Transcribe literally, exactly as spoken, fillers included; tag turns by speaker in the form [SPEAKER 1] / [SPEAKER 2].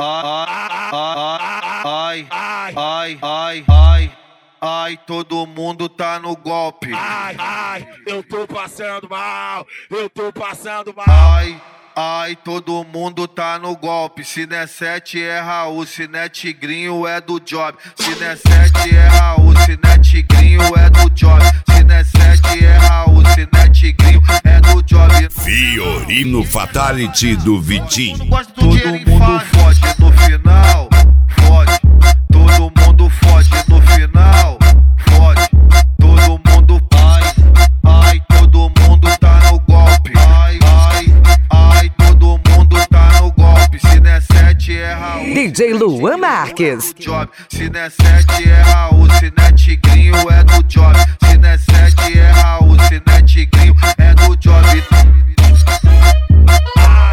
[SPEAKER 1] Ai, ai, ai, ai, ai, todo mundo tá no golpe.
[SPEAKER 2] Ai, ai, eu tô passando mal, eu tô passando mal.
[SPEAKER 1] Ai, ai, todo mundo tá no golpe. Se não é sete é Raul, se não é Tigrinho é do Job. Se não é sete é Raul, se não é Tigrinho é do Job. Se não é sete é Raul, se não é Tigrinho é do Job.
[SPEAKER 3] Fiorino Fatality do Vitinho.
[SPEAKER 1] Todo mundo fode no final, fode. Todo mundo fode no final, fode. Todo mundo, ai, ai, todo mundo tá no golpe. Ai, ai, ai, todo mundo tá no golpe. Se não é sete é Raul,
[SPEAKER 4] D J Luan Marques.
[SPEAKER 1] se não é sete é Raul, se não é Tigrinho é do Job. Se não é sete é Raul, se não é Tigrinho é do Job.
[SPEAKER 2] Ai,